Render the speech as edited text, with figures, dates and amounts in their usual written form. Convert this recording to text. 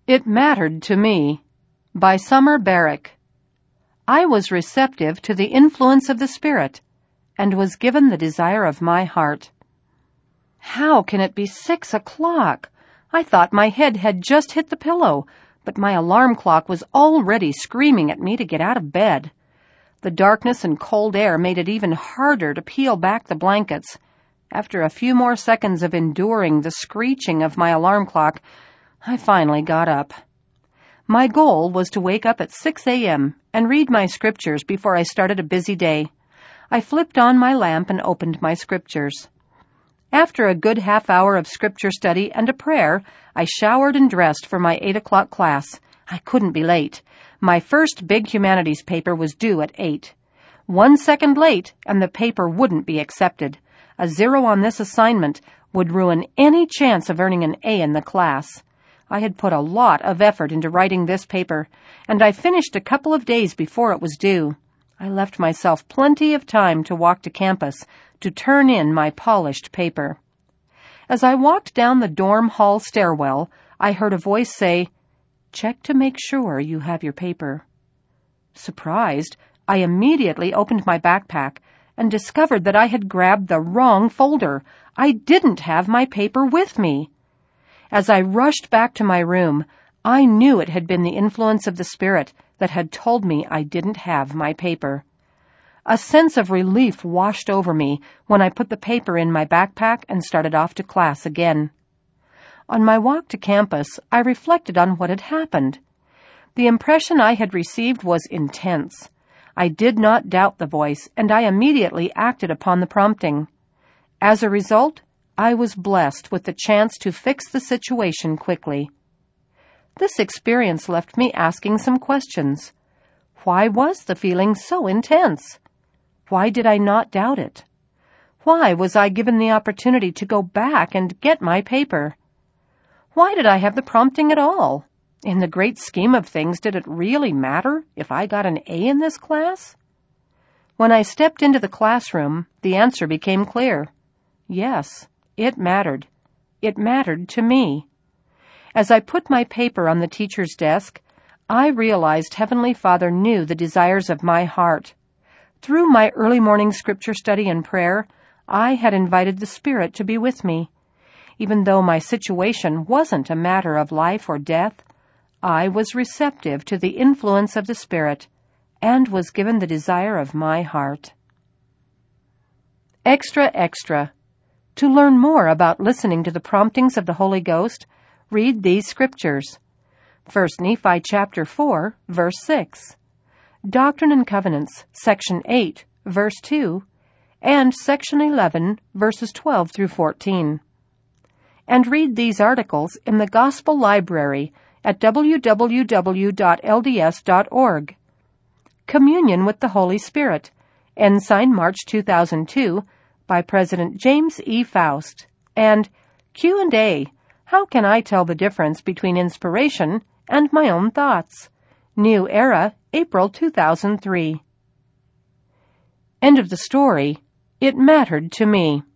It Mattered to Me by Summer Barrick. I was receptive to the influence of the Spirit and was given the desire of my heart. How can it be 6 o'clock? I thought my head had just hit the pillow, but my alarm clock was already screaming at me to get out of bed. The darkness and cold air made it even harder to peel back the blankets. After a few more seconds of enduring the screeching of my alarm clock, I finally got up. My goal was to wake up at 6 a.m. and read my scriptures before I started a busy day. I flipped on my lamp and opened my scriptures. After a good half hour of scripture study and a prayer, I showered and dressed for my 8 o'clock class. I couldn't be late. My first big humanities paper was due at 8. 1 second late, and the paper wouldn't be accepted. A 0 on this assignment would ruin any chance of earning an A in the class. I had put a lot of effort into writing this paper, and I finished a couple of days before it was due. I left myself plenty of time to walk to campus to turn in my polished paper. As I walked down the dorm hall stairwell, I heard a voice say, "Check to make sure you have your paper." Surprised, I immediately opened my backpack and discovered that I had grabbed the wrong folder. I didn't have my paper with me. As I rushed back to my room, I knew it had been the influence of the Spirit that had told me I didn't have my paper. A sense of relief washed over me when I put the paper in my backpack and started off to class again. On my walk to campus, I reflected on what had happened. The impression I had received was intense. I did not doubt the voice, and I immediately acted upon the prompting. As a result, I was blessed with the chance to fix the situation quickly. This experience left me asking some questions. Why was the feeling so intense? Why did I not doubt it? Why was I given the opportunity to go back and get my paper? Why did I have the prompting at all? In the great scheme of things, did it really matter if I got an A in this class? When I stepped into the classroom, the answer became clear. Yes, it mattered. It mattered to me. As I put my paper on the teacher's desk, I realized Heavenly Father knew the desires of my heart. Through my early morning scripture study and prayer, I had invited the Spirit to be with me. Even though my situation wasn't a matter of life or death, I was receptive to the influence of the Spirit and was given the desire of my heart. Extra, extra. To learn more about listening to the promptings of the Holy Ghost, read these scriptures. 1 Nephi chapter 4, verse 6. Doctrine and Covenants, section 8, verse 2, and section 11, verses 12 through 14. And read these articles in the Gospel Library at www.lds.org. Communion with the Holy Spirit, Ensign, March 2002, by President James E. Faust, and Q&A, How Can I Tell the Difference Between Inspiration and My Own Thoughts? New Era, April 2003. End of the story. It Mattered to Me.